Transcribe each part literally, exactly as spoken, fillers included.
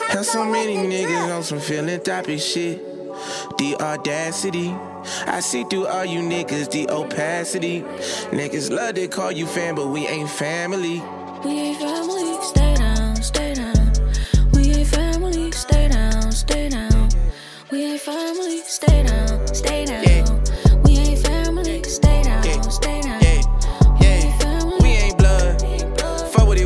Got so many niggas on some philanthropic shit. The audacity, I see through all you niggas, the opacity. Niggas love to call you fan, but we ain't family. We ain't family, stay down, stay down. We ain't family, stay down, stay down. We ain't family, stay down, stay down. Yeah. We ain't family, stay down, yeah. stay down. Yeah. Yeah. We ain't blood, fuck what it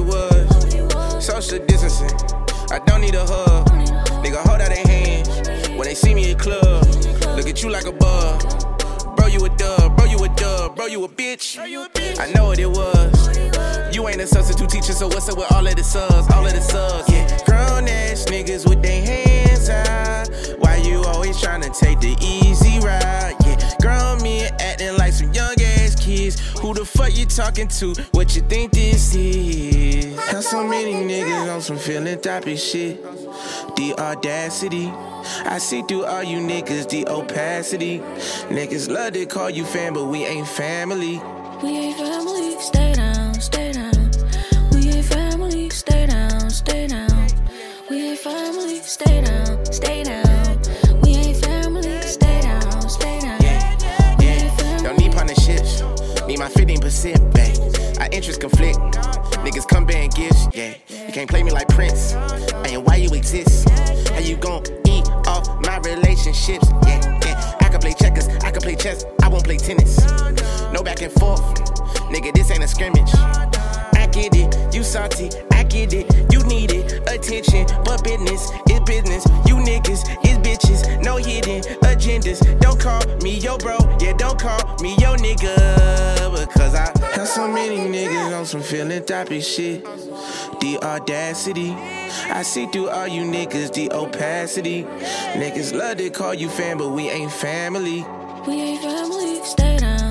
was. Social distancing, I don't need a hug. Nigga hold out their hands when they see me at club. Look at you like a bug. Bro, you a dub, bro, you a dub, bro, you a bitch. I know what it was. You ain't a substitute teacher, so what's up with all of the subs, all of the subs? Yeah, grown ass niggas with their hands out. Why you always tryna take the easy route? Yeah, grown men acting like some young ass kids. Who the fuck you talking to? What you think this is? Got so many niggas on some philanthropic shit. The audacity, I see through all you niggas, the opacity. Niggas love to call you fan, but we ain't family. We ain't family, stay down, stay down. We ain't family, stay down, stay down. We ain't family, stay down, stay down. We ain't family, stay down, stay down. Yeah, yeah, don't need partnerships, need my fifteen percent back. Our interests conflict, niggas come bearing gifts, yeah. You can't play me like Prince, and why you exist? How you gon' eat off my relationships? Yeah, yeah. I can play checkers, I can play chess, I won't play tennis. No back and forth, nigga, this ain't a scrimmage. I get it, you salty, I get it, you need it. Attention, but business is business. You niggas is bitches, no hidden agendas. Don't call me yo bro, yeah, don't call me yo nigga. Because I got so many niggas on some philanthropic shit. The audacity, I see through all you niggas, the opacity. Niggas love to call you fan, but we ain't family. We ain't family, stay down.